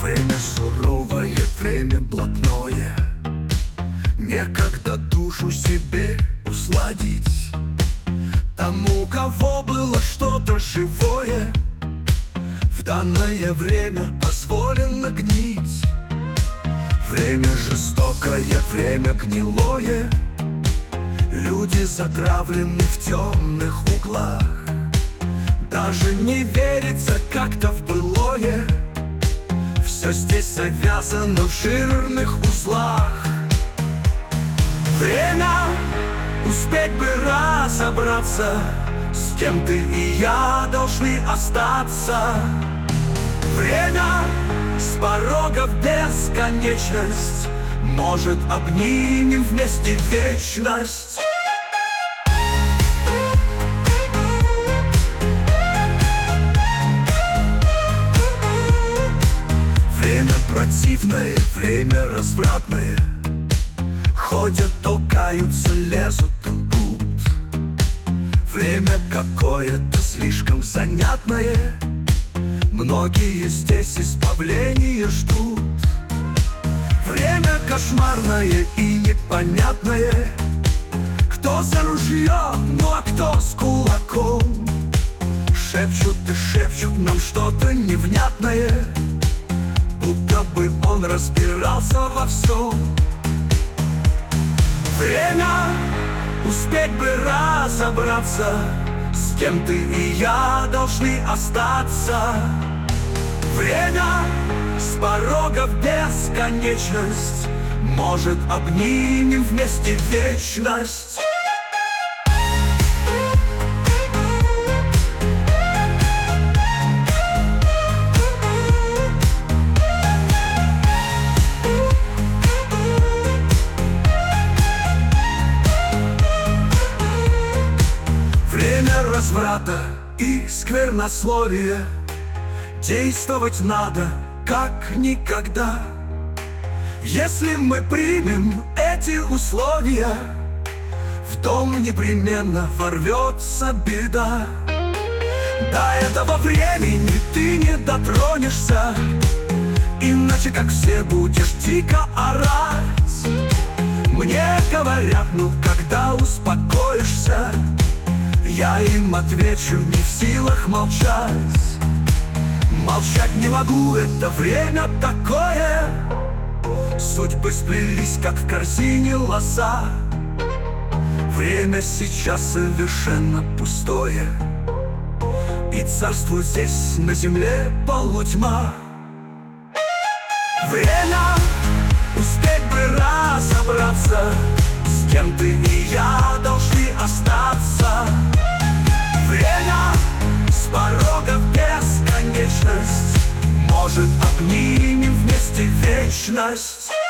Время суровое, время блатное, некогда душу себе усладить. Тому, у кого было что-то живое, в данное время позволено гнить. Время жестокое, время гнилое, люди затравлены в темных углах. Даже не верится как-то в былое, все здесь завязано в жирных узлах. Время успеть бы разобраться, с кем ты и я должны остаться. Время с порога в бесконечность, может, обнимем вместе вечность. Время противное, время развратное, ходят, толкаются, лезут, лгут. Время какое-то слишком занятное, многие здесь избавления ждут. Время кошмарное и непонятное, кто за ружьем, ну а кто с кулаком. Шепчут и шепчут нам что-то невнятное, будто бы он разбирался во всем. Время успеть бы разобраться, с кем ты и я должны остаться. Время с порога в бесконечность, может, обнимем вместе вечность. Время разврата и сквернословия, действовать надо как никогда. Если мы примем эти условия, в дом непременно ворвется беда. До этого времени ты не дотронешься, иначе, как все, будешь дико орать. Мне говорят, ну когда успокоишься, я им отвечу, не в силах молчать. Молчать не могу, это время такое, судьбы сплелись, как в корзине лоза. Время сейчас совершенно пустое, и царствует здесь на земле полутьма. Время успеть бы разобраться, с кем ты и я должны остаться. Время с порога в бесконечность, может, обнимем вместе вечность.